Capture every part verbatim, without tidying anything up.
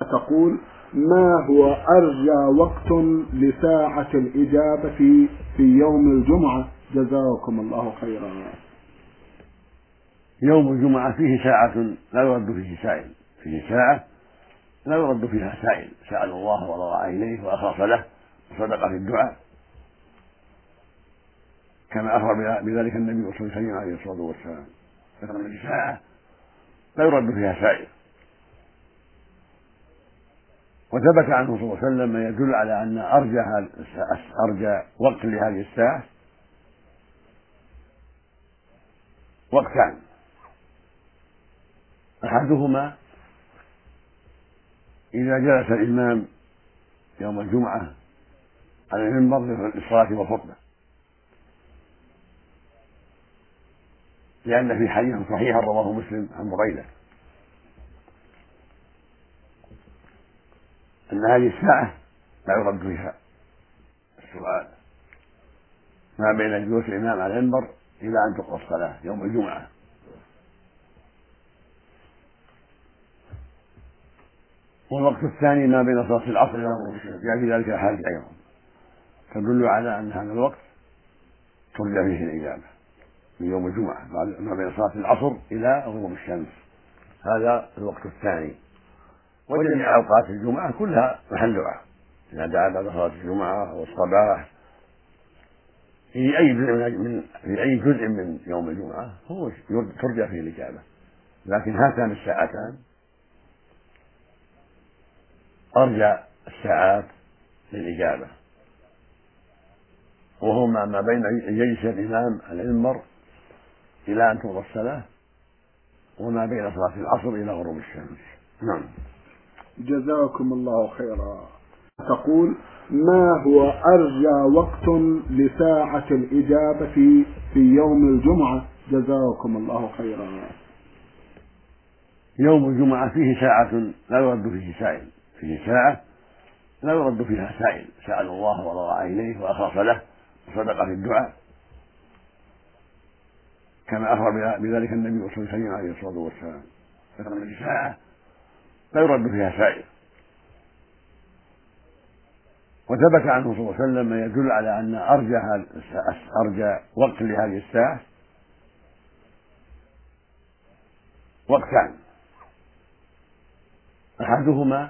تقول: ما هو أرجى وقت لساعة الإجابة في في يوم الجمعة؟ جزاكم الله خيرا. يوم الجمعة فيه ساعة لا يرد فيه سائل، فيه ساعة لا يرد فيها سائل، سأل الله وضرع إليه وأخلص له وصدق في الدعاء، كما أخبر بذلك النبي صلى الله عليه وسلم عليه الصلاة والسلام. فكان ساعة لا يرد فيها سائل. وثبت عنه صلى الله عليه وسلم ما يدل على أن أرجى أرجى وقت لهذه الساعة وقتان: أحدهما إذا جلس الإمام يوم الجمعة على المنبر للصلاة والخطبة، لأن في حديث صحيح رواه مسلم عن بريدة أن هذه الساعة لا يرد فيها السؤال ما بين جلوس الإمام على المنبر إلى أن تقضى الصلاة يوم الجمعة. والوقت الثاني ما بين صلاة العصر إلى غروب الشمس، جاء في ذلك أحاديث أيضا تدل على أن هذا الوقت ترجى فيه الإجابة من يوم الجمعة، ما بين صلاة العصر إلى غروب الشمس، هذا الوقت الثاني. وجميع أوقات الجمعة كلها محل دعاء، إذا دعا بعد صلاة الجمعة أو الصباح في أي جزء من في أي جزء من يوم الجمعة هو ترجى فيه الإجابة. لكن هاتان الساعتان أرجى الساعات للإجابة، وهما ما بين يجلس الإمام على المنبر إلى أن تقضى الصلاة، وما بين صلاة العصر إلى غروب الشمس. نعم. جزاكم الله خيرا. تقول: ما هو أرجى وقت لساعة الإجابة في في يوم الجمعة؟ جزاكم الله خيرا. يوم الجمعة فيه ساعة لا يرد فيه سائل، فيه ساعة لا يرد فيها سائل، سأل الله وضرع إليه وأخلص له وصدق في الدعاء، كما أخبر بذلك النبي صلى الله عليه وسلم عليه الصلاة والسلام. فكان ساعة لا يرد فيها سائل. وثبت عنه صلى الله عليه وسلم ما يدل على أن أرجى أرجى وقت لهذه الساعة وقتان: أحدهما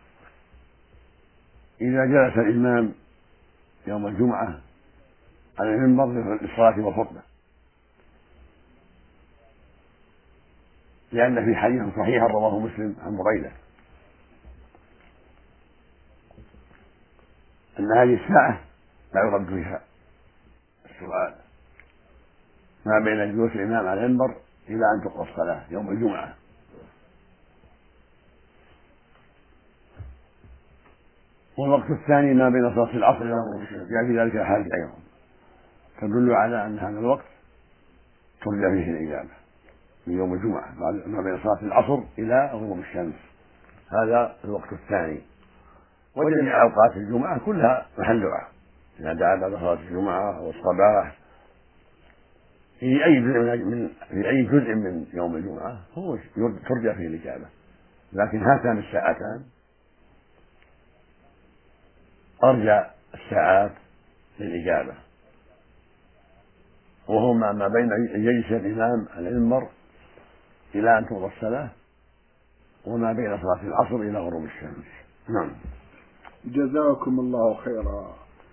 إذا جلس الإمام يوم الجمعة على المنبر للصلاة والخطبة، لأن في حديث صحيح رواه مسلم عن بريدة أن هذه الساعة لا يرد فيها السؤال ما بين جلوس الإمام على المنبر إلى أن تقضى الصلاة يوم الجمعة. والوقت الثاني ما بين صلاة العصر إلى غروب الشمس، جاء في ذلك أحاديث أيضا تدل على أن هذا الوقت ترجى فيه الإجابة من يوم الجمعة، ما بين صلاة العصر إلى غروب الشمس، هذا الوقت الثاني. وجميع أوقات الجمعة كلها محل دعاء، إذا دعا بعد صلاة الجمعة أو الصباح في أي جزء من في أي جزء من يوم الجمعة هو ترجى فيه الإجابة. لكن هاتان الساعتان أرجى الساعات للإجابة، وهما ما بين يجلس الإمام على المنبر إلى أن تقضى الصلاة، وما بين صلاة العصر إلى غروب الشمس. نعم. جزاكم الله خيرا.